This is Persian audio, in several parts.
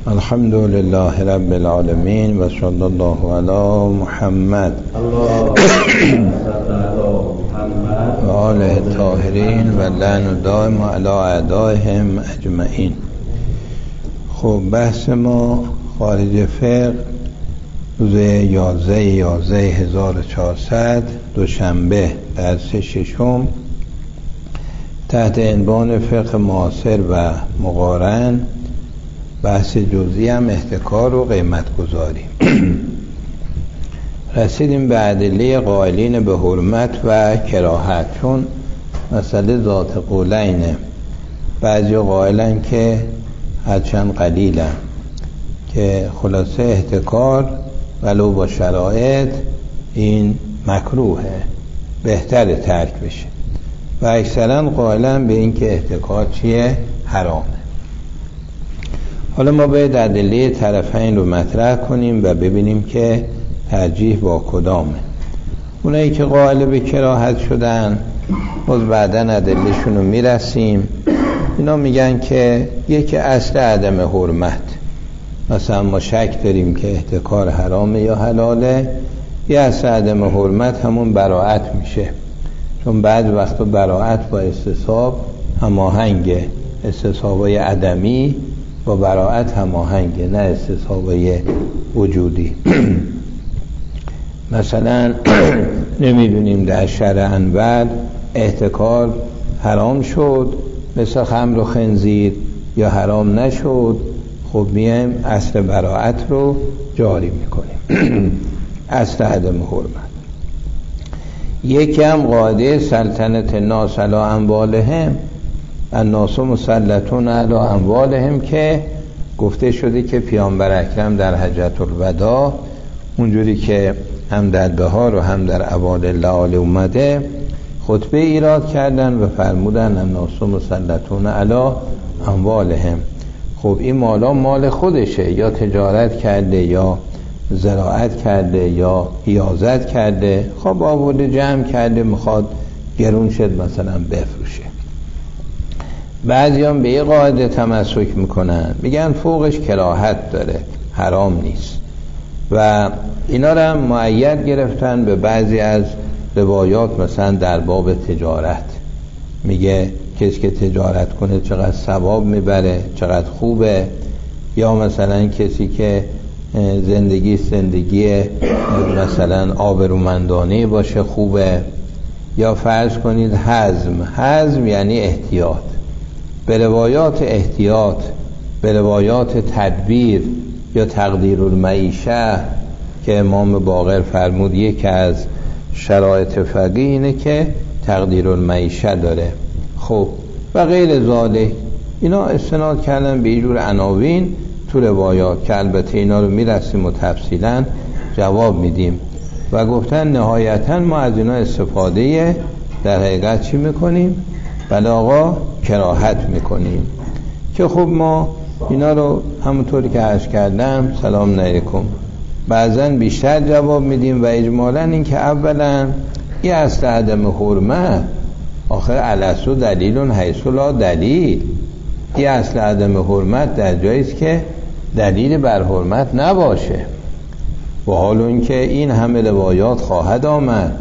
الحمد لله رب العالمين و صلی الله علی محمد و آله الطاهرین و لعن دائم علی اعدائهم اجمعین. خب بحث ما خارج فقه روز 11/11/1400 دوشنبه درس ششم تحت عنوان فقه معاصر و مقارن، بحث جزئی هم احتکار و قیمت گذاری. رسیدیم به ادله قائلین به حرمت و کراهت، چون مسئله ذات قولینه. بعضی قائلن که هرچند قلیلن که خلاصه احتکار ولو با شرایط این مکروهه، بهتر ترک بشه، و اکثرا قائلن به این که احتکار چیه؟ حرامه. حالا ما باید ادله طرفین رو مطرح کنیم و ببینیم که ترجیح با کدامه. اونایی که قائل به کراهت شدن باز بعداً ادلهشون رو میرسیم. اینا میگن که یکی اصل عدم حرمت، مثلا ما شک داریم که احتکار حرامه یا حلاله، یه اصل عدم حرمت همون براءت میشه، چون بعد وقتا براءت با استصحاب هماهنگه، استصحابای عدمی با براءت هماهنگه، نه استصحابای وجودی. مثلا نمیدونیم در شرع انور احتکار حرام شد مثل خمر و خنزیر یا حرام نشد، خب میایم اصل براءت رو جاری میکنیم. اصل عدم حرمت. یکی هم قاعده سلطنت الناس علی اموالهم، الناس مسلطون علی اموالهم، که گفته شده که پیامبر اکرم در حجة الوداع اونجوری که هم در بهار و هم در اوایل لیال اومده خطبه ایراد کردن و فرمودن الناس مسلطون علی اموالهم. خب این مالا مال خودشه، یا تجارت کرده یا زراعت کرده یا حیازت کرده، خب آورده جمع کرده میخواد گرون شد مثلا بفروشه. بعضی هم به یه قاعده تمسک میکنن، میگن فوقش کراهت داره، حرام نیست، و اینا رو هم مؤید گرفتن به بعضی از روایات. مثلا در باب تجارت میگه کسی که تجارت کنه چقدر ثواب میبره، چقدر خوبه. یا مثلا کسی که زندگی مثلا آبرومندانه باشه خوبه. یا فرض کنید حزم یعنی احتیاط، به روایات احتیاط، به روایات تدبیر یا تقدیر المعیشه که امام باقر فرمود یکی از شرایط فقهی اینه که تقدیر المعیشه داره. خب و غیر ذالک، اینا استناد کردن به اینجور عناوین تو روایات که البته اینا رو میرسیم و تفصیلا جواب میدیم، و گفتن نهایتا ما از اینا استفاده در حقیقت چی میکنیم؟ بله آقا، کراهت میکنیم. که خب ما اینا رو همونطوری که عرض کردم سلام علیکم بعضا بیشتر جواب میدیم، و اجمالا این که اولا این اصل عدم حرمت آخر الاصل دلیل حیث لا دلیل، این اصل عدم حرمت در جاییست که دلیل بر حرمت نباشه، و حال این که این همه روایات خواهد آمد.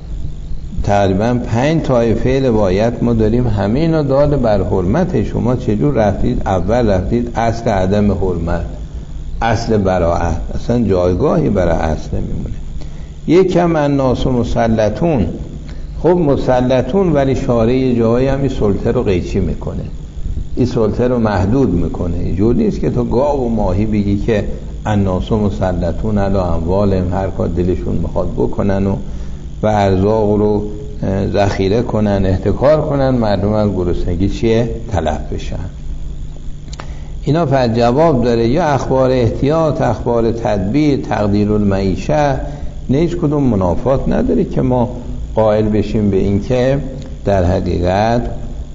تقریبا 5 طایفه روایت ما داریم، همه اینا دال بر حرمت. شما چجور رفتید اول رفتید اصل عدم حرمت، اصل براءت، اصلا جایگاهی برای اصل نمیمونه. یکم الناس مسلطون، خب مسلطون ولی شارع جایی هم این سلطه رو قیچی میکنه، این سلطه رو محدود میکنه. اینجور نیست که تو گاو و ماهی بگی که الناس مسلطون علی اموالهم، هر کار دلشون میخواد بکنن و ارزاق رو ذخیره کنن، احتکار کنن، مردم از گرسنگی چیه؟ تلف بشن. اینا پر جواب داره. یا اخبار احتیاط، اخبار تدبیر، تقدیر المعیشه، نه هیچ کدوم منافات نداره که ما قائل بشیم به این که در حقیقت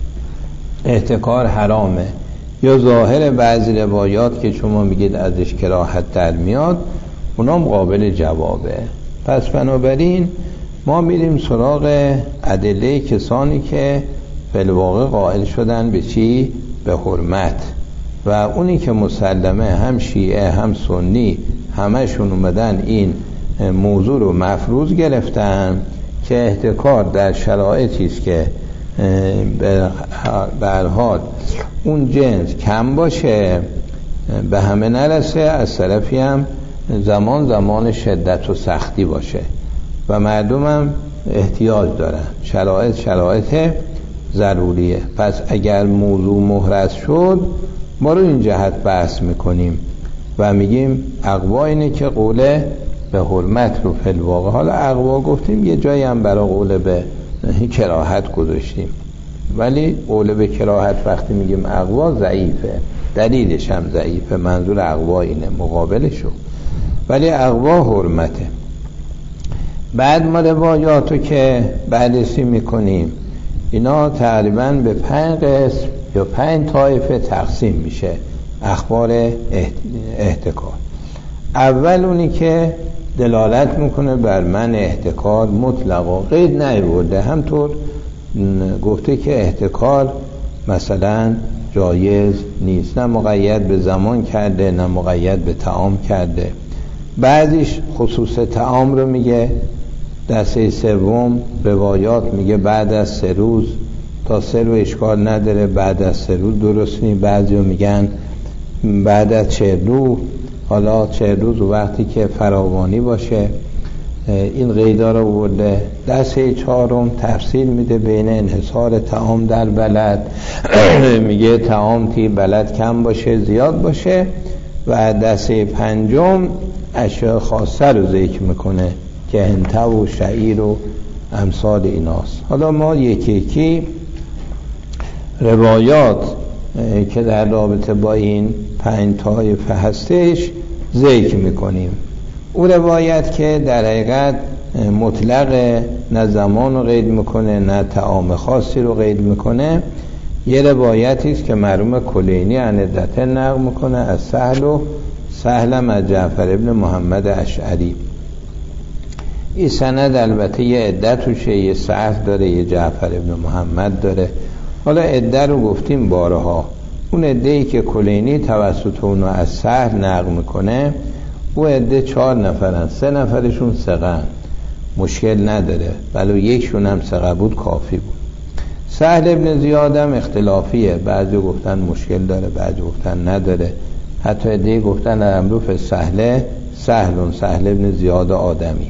احتکار حرامه. یا ظاهر بعضی روایات که شما میگید ازش کراهت در میاد، اونام قابل جوابه. پس بنابراین ما میریم سراغ ادله کسانی که فی الواقع قائل شدن به چی؟ به حرمت، و اونی که مسلمه هم شیعه هم سنی همشون اومدن این موضوع رو مفروض گرفتن که احتکار در شرایطی است که به هر حال اون جنس کم باشه، به همه نرسه، از طرفی هم زمان شدت و سختی باشه و مردم هم احتیاج دارن، شرایط ضروریه. پس اگر موضوع محرز شد ما رو این جهت بحث میکنیم و میگیم اقوا اینه که قول به حرمت رو فی الواقع، حالا اقوا گفتیم یه جایی هم برای قول به کراهت گذاشتیم، ولی قول به کراهت وقتی میگیم اقوا ضعیفه، دلیلش هم ضعیفه، منظور اقوا اینه مقابلشو، ولی اقوا حرمته. بعد ما روایاتو که بررسی میکنیم اینا تقریبا به 5 قسم یا 5 طایفه تقسیم میشه اخبار احتکار. اول اونی که دلالت میکنه بر من احتکار مطلقا، قید نیورده، همطور گفته که احتکار مثلا جایز نیست، نه مقید به زمان کرده نه مقید به طعام کرده. بعضیش خصوص طعام رو میگه. دسته سوم روایات میگه بعد از 3 روز تا 3 روز اشکال نداره، بعد از 3 روز درست نیست. بعضی رو میگن بعد از 40 روز، حالا 40 روز وقتی که فراوانی باشه. این قیدا رو برده. دسته چهارم تفصیل میده بین انحصار طعام در بلد میگه طعام تی بلد کم باشه زیاد باشه. و دسته پنجم اشیاء خاصه رو ذکر میکنه که هنته و شعیر و امثال ایناست. حالا ما یکی روایات که در رابطه با این 5 طایفه هستش ذکر میکنیم. او روایت که در حقیقت مطلق، نه زمان رو قید میکنه نه طعام خاصی رو قید میکنه، یه روایتی است که مرحوم کلینی عن عدته نقل میکنه از سهل از جعفر ابن محمد اشعری. این سند البته یه عده توشه، یه سهل داره یه جعفر ابن محمد داره. حالا عده رو گفتیم بارها، اون عده‌ای که کلینی توسط اونو از سهل نقل میکنه او عده 4 نفرن، 3 نفرشون ثقه‌اند، مشکل نداره، ولی یکشون هم ثقه بود کافی بود. سهل ابن زیاد هم اختلافیه، بعضی گفتن مشکل داره بعضی گفتن نداره، حتی عده گفتن الامروف سهل ابن زیاد آدمی.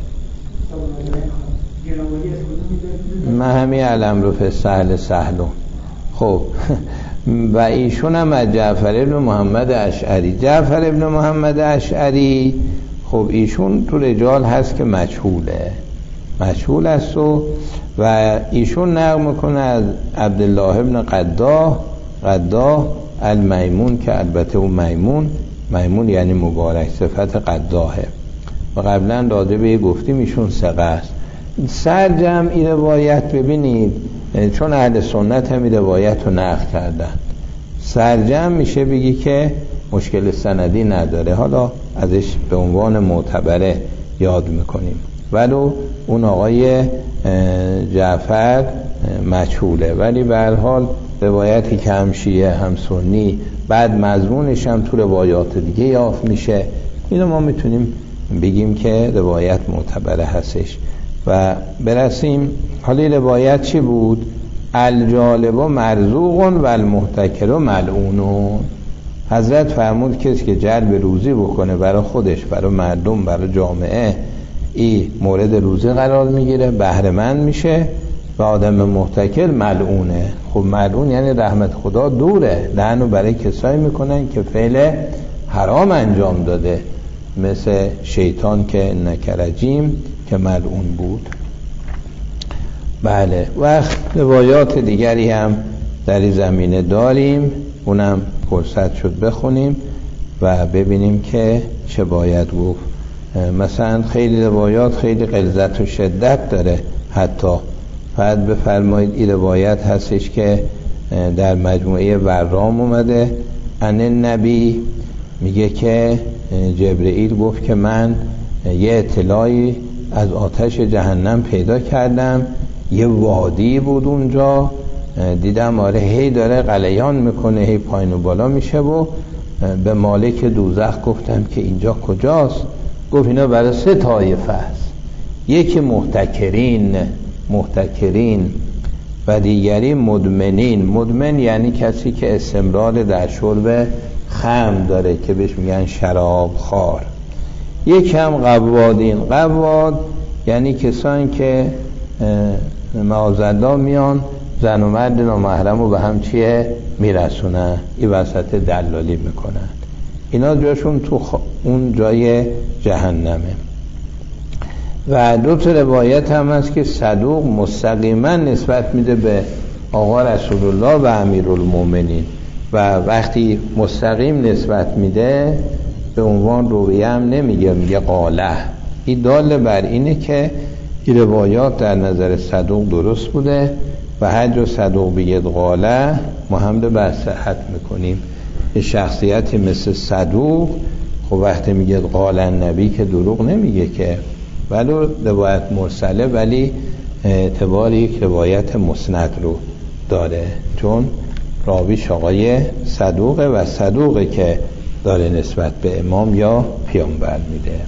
من همین الامروف سهلون. خب و ایشون هم از جعفر ابن محمد اشعری. جعفر ابن محمد اشعری خب ایشون تو رجال هست که مجهول است و ایشون نقل میکنه از عبدالله ابن قداه المیمون که البته اون میمون یعنی مبارک، صفت قداهه و قبلا راجع به گفتیم ایشون ثقه است. سرجم این روایت ببینید، چون اهل سنت هم این روایت رو نقل کردن، سرجم میشه بگی که مشکل سندی نداره، حالا ازش به عنوان معتبره یاد میکنیم، ولو اون آقای جعفر مجهوله، ولی به هر حال روایتی که هم شیعه هم سنی بعد مضمونش هم تو روایات دیگه یافت میشه، اینو ما میتونیم بگیم که روایت معتبره هستش. و برسیم حالی روایت چی بود؟ الجالب مرزوق و المحتکر ملعون. حضرت فرمود کسی که جلب روزی بکنه برای خودش، برای مردم، برای جامعه، این مورد روزی قرار میگیره، بهره مند میشه، و آدم محتکر ملعونه. خب ملعون یعنی رحمت خدا دوره، لعنو برای کسایی میکنن که فعل حرام انجام داده، مثل شیطان که نکرجیم که ملعون بود. بله، و روایات دیگری هم در این زمینه داریم، اونم فرصت شد بخونیم و ببینیم که چه باید گفت. مثلا خیلی روایات خیلی غلظت و شدت داره، حتی فقط بفرمایید این روایت هستش که در مجموعه ورام اومده، ان النبی میگه که جبرئیل گفت که من یه اطلاعی از آتش جهنم پیدا کردم، یه وادی بود اونجا دیدم آره هی داره غلیان میکنه، هی پایین و بالا میشه و به مالک دوزخ گفتم که اینجا کجاست؟ گفت اینا برای 3 طایفه است، یکی محتکرین و دیگری مدمنین. مدمن یعنی کسی که استمرار در شرب خمر داره که بهش میگن شراب خور. یکی هم قوادین. قواد یعنی کسانی که معاذالله میان زن و مرد نامحرم رو به هم میرسونن، این وسط دلالی میکنن. اینا جاشون تو اون جای جهنمه. و 2 تا روایت هم هست که صدوق مستقیما نسبت میده به آقا رسول الله و امیرالمومنین و وقتی مستقیم نسبت میده به عنوان رویه هم نمیگه، میگه قاله. این دال بر اینه که این روایات در نظر صدوق درست بوده و هر جا صدوق بگید قاله ما حمل بر صحت میکنیم. یه شخصیتی مثل صدوق خب وقتی میگه قال النبی که دروغ نمیگه که، ولی روایت مرسله ولی اعتبار یک روایت مسند رو داره، چون راویش آقای صدوقه و صدوقه که داره نسبت به امام یا پیامبر میده.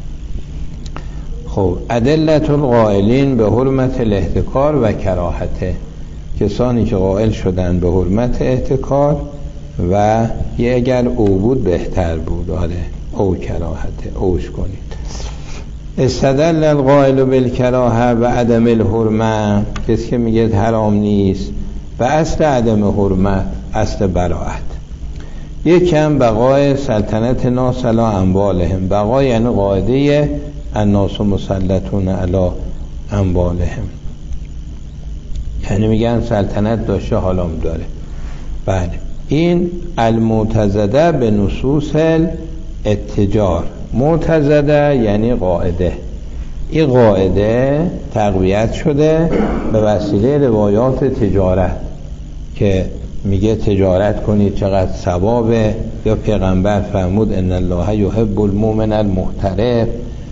خب ادلت القائلین به حرمت الاحتکار و کراهته، کسانی که قائل شدن به حرمت احتکار و یه اگر او بود بهتر بود، آره او کراهته اوش کنید. استدل القائل بالکراهه و عدم الحرمه، کسی که میگه حرام نیست و اصل عدم حرمت اصل براءت. یکم بقای سلطنت ناس علی اموالهم، بقای یعنی قاعده الناس مسلطون علی اموالهم، یعنی میگن سلطنت داشته حالام داره. بله این المعتزده به نصوص الاتجار، معتزده یعنی قاعده، این قاعده تقویت شده به وسیله روایات تجارت که میگه تجارت کنید چقدر ثوابه، یا پیغمبر فرمود ان الله یحب المؤمن المحترف،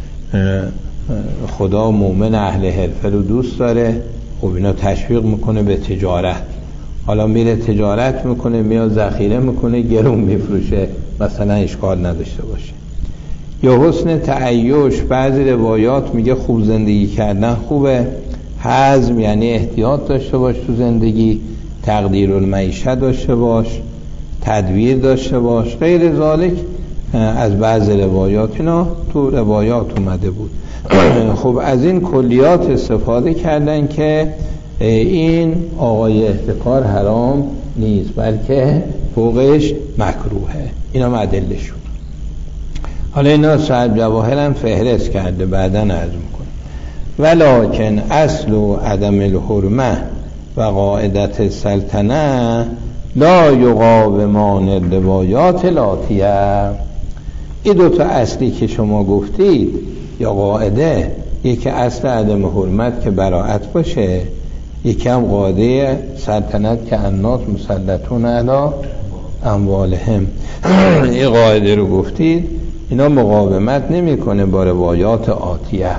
خدا مؤمن اهل حرفه رو دوست داره. خب اینا تشویق میکنه به تجارت. حالا میره تجارت میکنه، میاد ذخیره میکنه، گرون میفروشه، مثلا اشکال نداشته باشه. یا حسن تعیش، بعضی روایات میگه خوب زندگی کردن خوبه. حزم یعنی احتیاط داشته باش تو زندگی، تقدیر المعیشه داشته باش، تدبیر داشته باش، غیر ذالک از بعض روایات. اینا تو روایات اومده بود. خب از این کلیات استفاده کردن که این آقای احتکار حرام نیست بلکه فوقش مکروهه. اینا مدلشون. حالا اینا صاحب جواهر هم فهرست کرده، بعداً عرض میکنه. ولکن اصل و عدم الحرمه و قاعدت السلطنه لا یقاومان الروایات الاتیه. این 2 تا اصلی که شما گفتید یا قاعده، یکی اصل عدم حرمت که براءت باشه، یکی هم قاعده سلطنت که الناس مسلطون علی اموالهم. این قاعده رو گفتید، اینا مقاومت نمیکنه با روایات آتیه.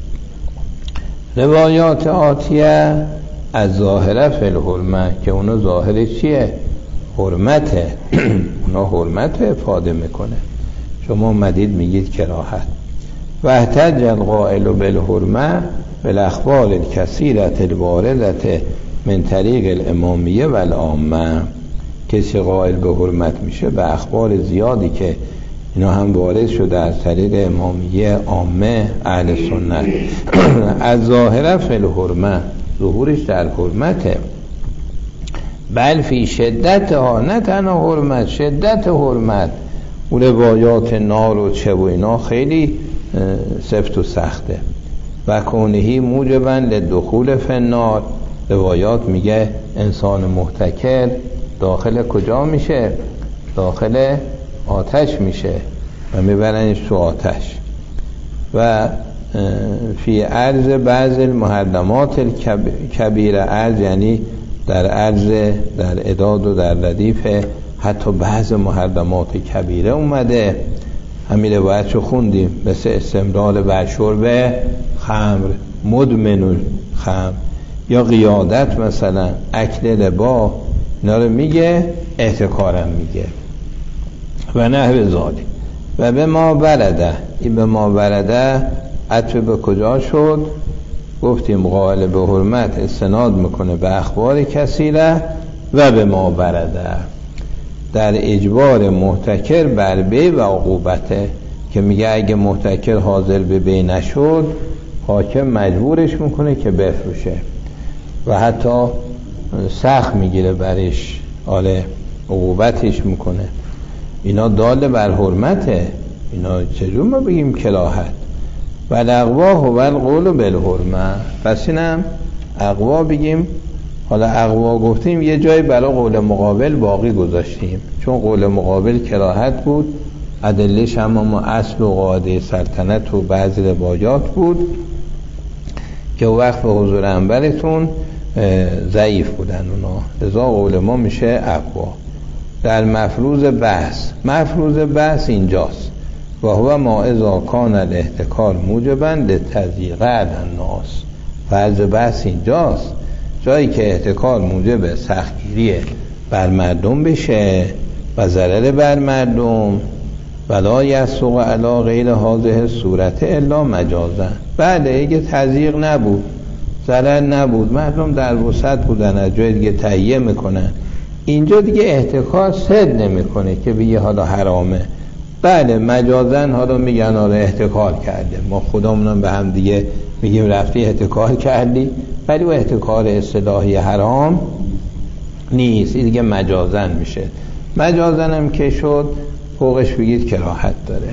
روایات آتیه از ظاهره فی الحرمه که اونا ظاهر چیه؟ حرمته. اونا حرمت افاده میکنه، شما مدید میگید کراهت. و احتج القائل بالحرمه بالاخبار الکثیرة الواردة من طریق الامامیه و العامه. کسی قائل به حرمت میشه به اخبار زیادی که اینا هم وارد شده از طریق امامیه، عامه، اهل سنت. از ظاهره فی الحرمه، ظهورش در حرمته. بل فی شدت ها، نه تنها حرمت، شدت حرمت. اون روایات نار و چه و اینا خیلی سفت و سخته. و کونهی موجبا لدخول فی النار، روایات میگه انسان محتکر داخل کجا میشه؟ داخل آتش میشه و میبرنش تو آتش. و فی عرض بعض المحرمات الکبیره، عرض یعنی در عرض، در اعداد و در ردیف حتی بعض محرمات کبیره اومده. همین روایتشو خوندیم، مثل استمرار بر شرب خمر، مدمن خمر، یا قیادت مثلا اکل لبا، اینا رو میگه، احتکارم میگه و نحو ذالک. و به ما برده، این به ما برده عطف به کجا شد؟ گفتیم قائل به حرمت استناد میکنه به اخبار کثیره و به ما برده در اجبار محتکر بر بی و عقوبته، که میگه اگه محتکر حاضر به بی نشد حاکم مجبورش میکنه که بفروشه و حتی سخت میگیره برش، آله عقوبتش میکنه. اینا دال بر حرمته، اینا چجور ما بگیم کراهت؟ و الاقوا هو القول بالحرمه، پس اینم اقوا بگیم. حالا اقوا گفتیم یه جایی برای قول مقابل باقی گذاشتیم، چون قول مقابل کراهت بود، ادلهش هم ما اصل و قاعده سلطنت و بعضی روایات بود که وقت به حضور انبرتون ضعیف بودن اونا، لذا قول ما میشه اقوا. در مفروض بحث اینجاست، و هو ما اذا کان الاحتکار موجبا لتضییق علی الناس. فرض بحث اینجاست جایی که احتکار موجب سختگیری بر مردم بشه و ضرر بر مردم، ولا یسوق علی غیر هذه صورت الا مجازا. بله اگه تضییق نبود، ضرر نبود، مردم در وسط بودن، از جای دیگه تهیه میکنن، اینجا دیگه احتکار صد نمیکنه که بگه حالا حرامه. بله مجازن حالا میگن آره احتکار کرده، ما خودمونم به هم دیگه میگیم رفتی احتکار کردی، ولی و احتکار اصطلاحی حرام نیست، این دیگه مجازن میشه. مجازن هم که شد فوقش بگید کراهت داره.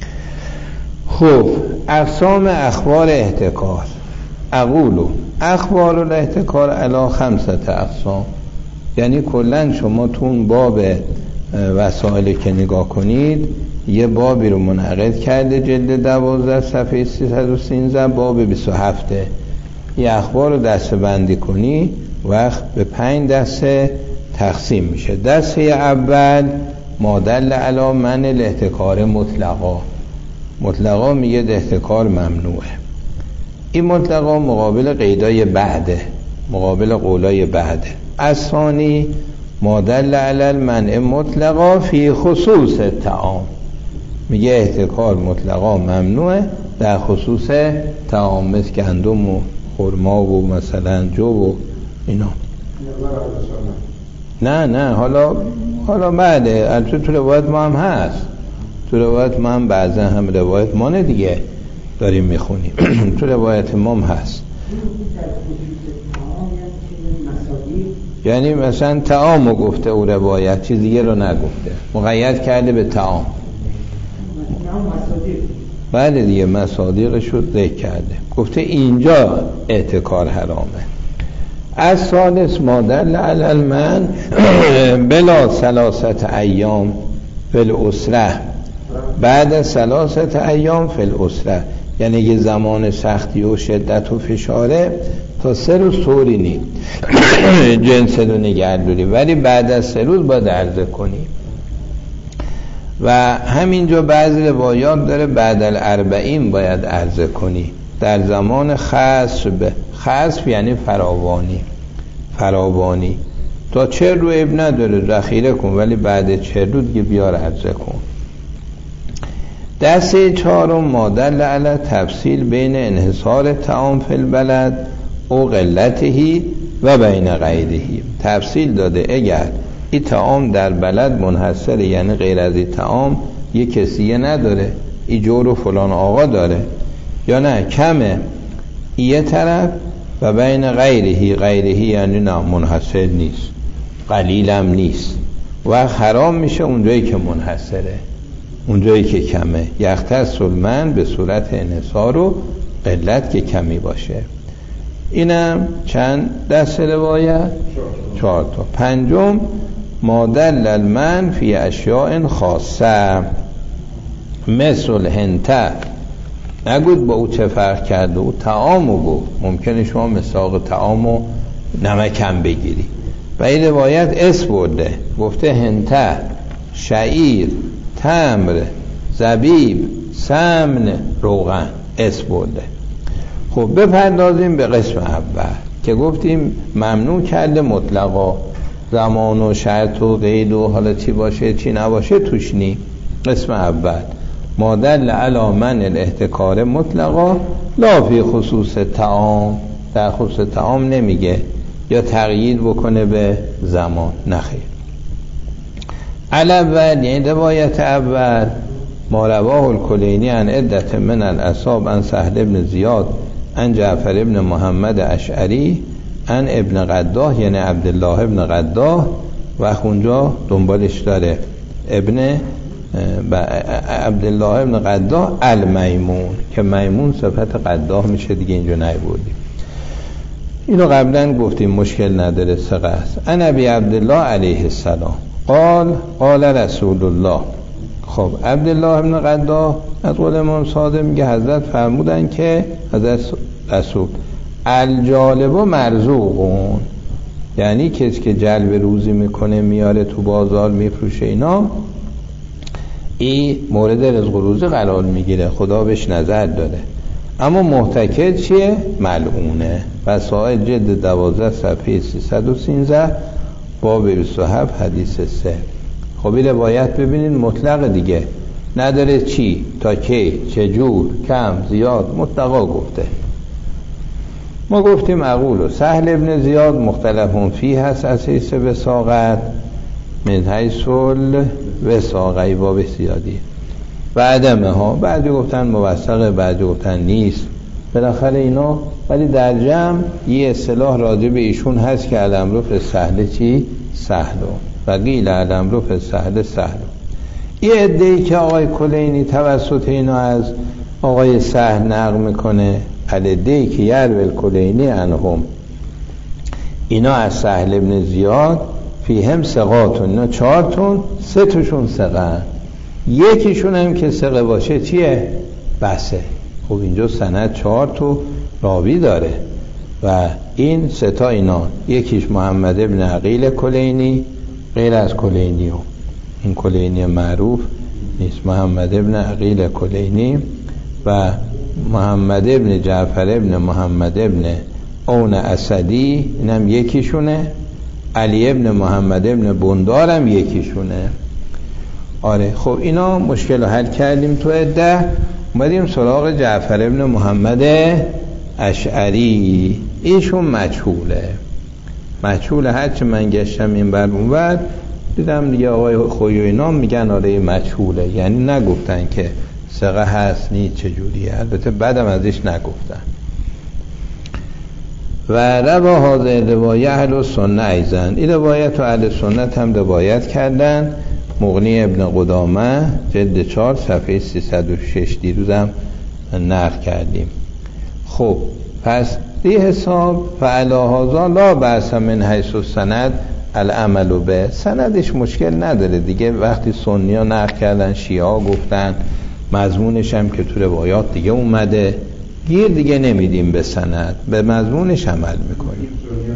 خب اقسام اخبار احتکار، اقولو اخبار الاحتکار علی 5 اقسام، یعنی کلن شما تو اون باب وسائل که نگاه کنید یه بابی رو منعقد کرده جلد 12 صفحه 313 باب 27. یه اخبار رو دسته بندی کنی وقت به 5 دسته تقسیم میشه. دسته اول ما دل علی من الاحتکار مطلقا میگه احتکار ممنوعه. این مطلقا مقابل قیدای بعده، مقابل قولای بعده. الثانی ما دل علی المنع مطلقا فی خصوص الطعام، میگه احتکار مطلقا ممنوعه در خصوص طعام، مثل گندم و خرما و مثلا جو و اینا. نه حالا بعده، البته تو روایت ما هم هست، تو روایت ما هم بعضا هم روایت ما نه دیگه داریم میخونیم تو روایت ما هم هست. یعنی مثلا طعامو گفته او روایت، چیز دیگه رو نگفته، مقید کرده به طعام. بله دیگه مصادیقش رو ذکر کرده، گفته اینجا احتکار حرامه. از ثالث ما دل علی المنع بلا 3 ایام فی الاسره، بعد 3 ایام فی الاسره، یعنی یه زمان سختی و شدت و فشاره تا 3 روز طوری نی جنس رو نگهداری، ولی بعد از 3 روز باید عرضه کنی. و همینجا بعضی روایات داره بعد الاربعین باید عرضه کنی، در زمان خصف یعنی فراوانی تا 40 رو اب نداره ذخیره کن، ولی بعد 40 رو دیگه بیار عرضه کن. دسته 4 ما دل علی تفصیل بین انحصار طعام فی البلد او قلتهی و بین غیرهی، تفصیل داده اگر این طعام در بلد منحصره، یعنی غیر از این طعام یه کسیه نداره، این جور و فلان آقا داره، یا نه کمه یه طرف، و بین غیرهی یعنی نه منحصر نیست، قلیلم نیست، و حرام میشه اونجایی که منحصره، اونجایی که کمه. یختص المنع به صورت انحصار و قلت که کمی باشه. اینم چند دست روایت؟ 4 تا. پنجم ما دل المنع فی اشیاء خاصه مثل هنته، نگود با او چه فرق کرده، او طعامو گفت، ممکنه شما مساق طعامو نمکم بگیری، و این روایت اس برده، گفته هنته، شعیر، تمر، زبیب، سمن، روغن، اس برده. خب بپردازیم به قسم اول که گفتیم ممنوع کرده مطلقا، زمان و شرط و قید و حالا چی باشه چی نباشه توش نی. قسم اول ما دل علی من الاحتکار مطلقا لا فی خصوص طعام، در خصوص طعام نمیگه یا تقیید بکنه به زمان، نخیر. الاول یعنی روایت اول ما رواه الکلینی عن عدت من الاصحاب عن سهل ابن زیاد عن جعفر ابن محمد اشعری عن ابن قداه یعنی عبدالله ابن قداه و اونجا دنبالش داره ابن عبدالله ابن قداه المیمون که میمون صفت قداه میشه دیگه، اینجا نیبودیم. اینو قبلا گفتیم مشکل نداره، ثقه است. عن ابی عبدالله علیه السلام قال رسول الله. خب عبدالله ابن قداه از قول امام صادق میگه حضرت فرمودن که حضرت رسول الجالب و مرزوقون، یعنی کسی که جلب روزی میکنه میاره تو بازار میفروشه اینا، این مورد رزق و روزی قرار میگیره، خدا بهش نظر داره. اما محتکر چیه؟ ملعونه. وسائل جلد 12 صفحه 313 باب 27 حدیث 3. خب این روایت ببینید مطلق دیگه نداره، چی تا کی چجور کم زیاد مطلقا گفته. ما گفتیم اقول سهل ابن زیاد مختلفون فی هست از حیث وساقت من حیث الوساقی باب زیادی و عدمه ها، بعضی گفتن موثقه بعضی گفتن نیست، بالاخره اینا. ولی در جمع یه اصطلاح راجع به ایشون هست که الامر فی سهل چی؟ سهلو و قیل الامر فی سهل سهلو. یه عده‌ای که آقای کلینی توسط اینا از آقای سهل نقل میکنه، عده‌ای که یروی کلینی عنهم، اینا از سهل ابن زیاد فیهم ثقاتون، اینا 4 تون 3 توشون ثقه، یکیشون هم که ثقه باشه چیه؟ بسه. خب اینجا سند 4 تو راوی داره و این 3 تا اینا، یکیش محمد ابن عقیل کلینی غیر از کلینی، این کلینی معروف نیست، محمد ابن عقیل کلینی و محمد ابن جعفر ابن محمد ابن اون اسدی اینم یکیشونه، علی ابن محمد ابن بندار هم یکیشونه. آره خب اینا مشکل رو حل کردیم. تو عده اومدیم سراغ جعفر ابن محمد اشعری، ایشون مجهوله. هرچی من گشتم این بر اون بر دیدم دیگه آقای خوی و اینا میگن آره مجهوله، یعنی نگفتن که ثقه هست نی چجوریه، البته بعدم ازش نگفتن. و روا هذه روایه اهل سنت ایزن، این روایت رو اهل سنت هم روایت کردن. مغنی ابن قدامه جلد 4 صفحه 306 دیروزم نقل کردیم. خب پس این حساب فعلی هذا لا بأس من حیث السند العمل به، سندش مشکل نداره دیگه، وقتی سنی ها نقل کردن شیعه ها گفتن مضمونش هم که تو روایات دیگه اومده، گیر دیگه نمیدیم به سند، به مضمونش عمل میکنیم.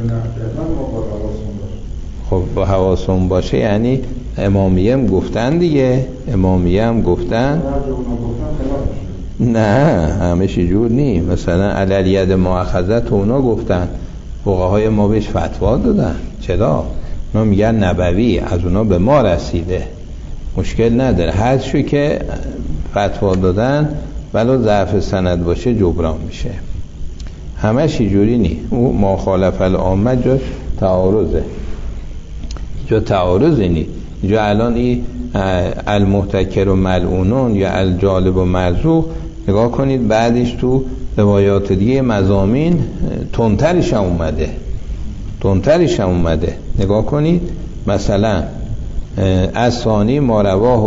خب با حواسون باشه یعنی امامیه هم گفتن دیگه، امامیه هم گفتن نه همش جور نی، مثلا علالید مؤاخذت اونا گفتن، فقهای ما بهش فتوا دادن. چرا؟ اونا میگن نبوی، از اونا به ما رسیده، مشکل نداره، هر چی که فتوا دادن ولو ضعف سند باشه جبران میشه، همش جوری نی. او ما خالف العامه جا تعارضه، جا تعارضی نی. جا الان این المحتکر و ملعونون یا الجالب و مرزوق نگاه کنید، بعدش تو روایات دیگه مضامین تندترش هم اومده، نگاه کنید. مثلا از ثانی ما رواه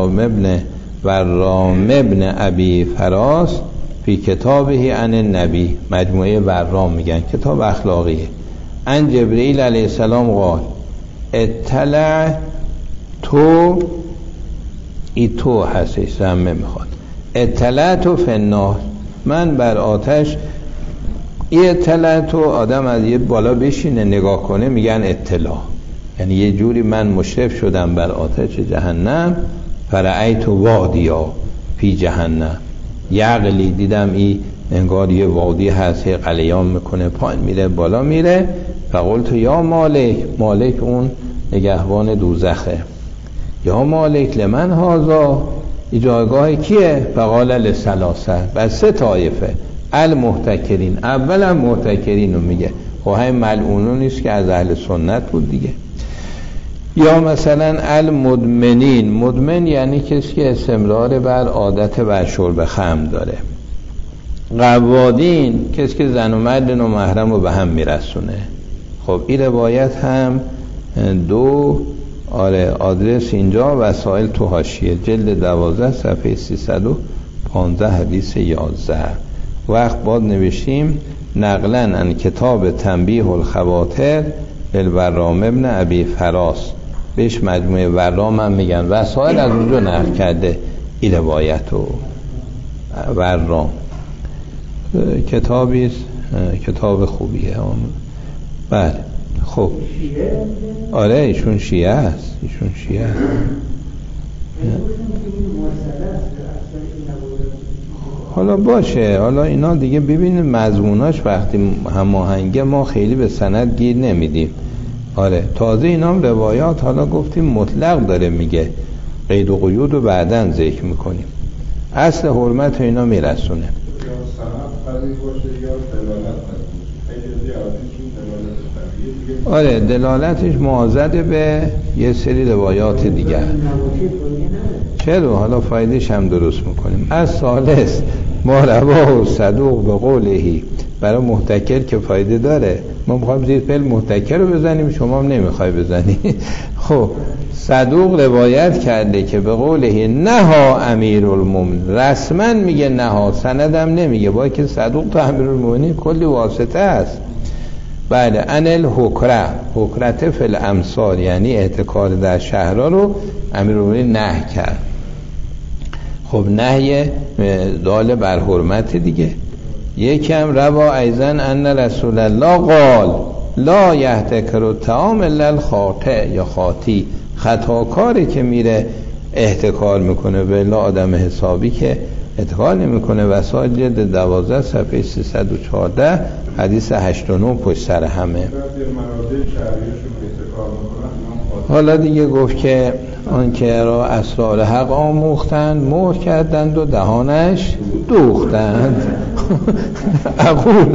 ورام ابن ابی فراس فی کتابه عن النبی، مجموعه ورام میگن، کتاب اخلاقیه. عن جبرئیل علیه السلام قال اطلع تو، ای تو هستش زمه میخواد، اطلع تو فنار، من بر آتش. ای اطلع تو آدم از یه بالا بشینه نگاه کنه میگن اطلاع، یعنی یه جوری من مشرف شدم بر آتش جهنم. فرعیت وادیا فی جهنم، یعقلی دیدم ای انگار یه وادی هست، قلیان میکنه، پایین میره بالا میره. فقلت یا مالک، مالک اون نگهبان دوزخه، یا مالک لمن هذا، این جایگاه کیه؟ فقال لثلاثه، بس 3 طایفه. المحتکرین، اولا محتکرین رو میگه، خب همین ملعونون نیست که از اهل سنت بود دیگه. یا مثلا المدمنین، مدمن یعنی کسی که استمرار بر عادت بر شرب خمر داره. قوادین، کسی که زن و مرد نامحرم رو به هم میرسونه. خب این روایت هم 2 آدرس اینجا، وسائل تو حاشیه، جلد 12 صفحه 315 حدیث 11. وقت بعد نوشتیم نقلن ان کتاب تنبیه الخواطر للورام ابن ابی فراس، بهش مجموعه ورام هم میگن، وسائل از اونجا نقل کرده این روایت و ورام. کتابی کتاب خوبیه. بله خب آره ایشون شیعه است، ایشون شیعه است. حالا باشه، حالا اینا دیگه ببینید مضموناش وقتی هماهنگه ما خیلی به سند گیر نمیدیم. آره تازه اینا هم روایات حالا گفتیم مطلق داره میگه، قید و قیود رو بعدن ذکر میکنیم، اصل حرمت اینا میرسونه. آره دلالتش معاضد به یه سری روایات دیگر. چرا؟ حالا فایدهش هم درست میکنیم. از ثالث ما رواه صدوق به قولهی، برای محتکر که فایده داره. ما میخوایم زیر فعل محتکر رو بزنیم، شما هم نمیخوای بزنی. خب صدوق روایت کرده که به قولهی نها امیرالمومنین، رسما میگه نها، سندم نمیگه، با که صدوق تا امیرالمومنین کلی واسطه است. بله انل حکره، حکرت فی الامصار یعنی احتکار در شهرها رو امیرالمومنین نهی کرد. خب نهی دال بر حرمت دیگه. یکم روا ایزن ان رسول الله قال لا یحتکر الطعام الا الخاطئ یا خاطی، خطاکاری که میره احتکار میکنه، به الا آدم حسابی که احتکار نمیکنه. وسائل جلد 12 صفحه 314 حدیث 89 پشت سر همه. حالا دیگه گفت که آن که را اسرار حق آموختند مهر کردند و دهانش دوختند. اقول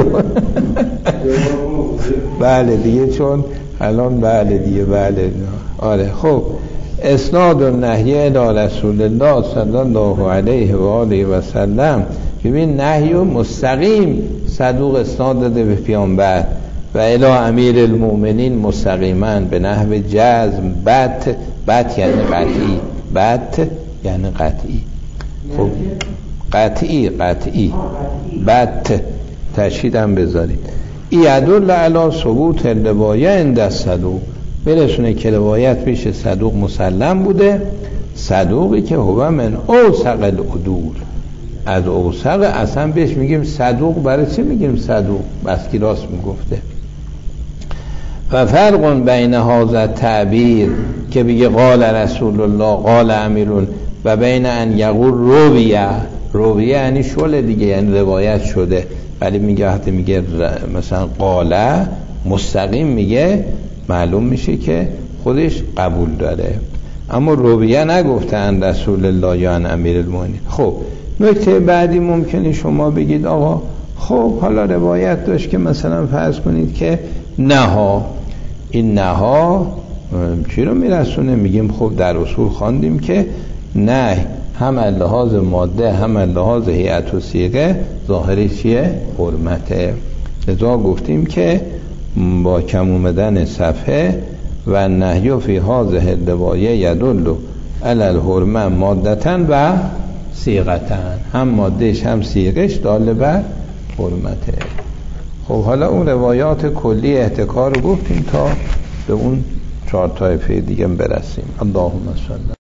بله دیگه، چون الان بله دیگه بله. آره خب اسناد النهی الی رسول الله صلی الله علیه و آله و سلم، ببین نهی و مستقیم صدوق اسناد داده به پیامبر و الی امیر المؤمنین مستقیما به نحو جزم. بت یعنی قطعی، بت یعنی قطعی. خب قطعی بت تشدیدم بذارید. یدل علی ثبوت الروایه عند الصدوق، برسونه که روایت پیش صدوق مسلم بوده. صدوقی که هو من اوثق العدول، از اوثق اصلا بهش میگیم صدوق. برای چی میگیم صدوق؟ بس کی راست میگفته. و فرق بین هذا تعبیر که بگه قال رسول الله قال امیرون و بین ان یقول رویه یعنی شله دیگه، یعنی روایت شده، ولی میگه وقتی میگه مثلا قاله مستقیم میگه، معلوم میشه که خودش قبول داره. اما رویه نگفتن رسول الله یا ان امیر المؤمنین. خب نکته بعدی ممکنه شما بگید آقا خب حالا روایت داشت که مثلا فرض کنید که نها، این نها چی رو میرسونه؟ میگیم خب در اصول خواندیم که نه هم لحاظ ماده هم لحاظ هیئت و صیغه ظاهری چیه؟ حرمته. لذا گفتیم که با کم اومدن صفحه و نهی فی هذه الروایه یدل علی الحرمه مادتن و صیغتن، هم مادهش هم صیغش دال بر حرمته. خب حالا اون روایات کلی احتکار رو گفتیم تا به اون 4 طایفه دیگه برسیم. اللهم صل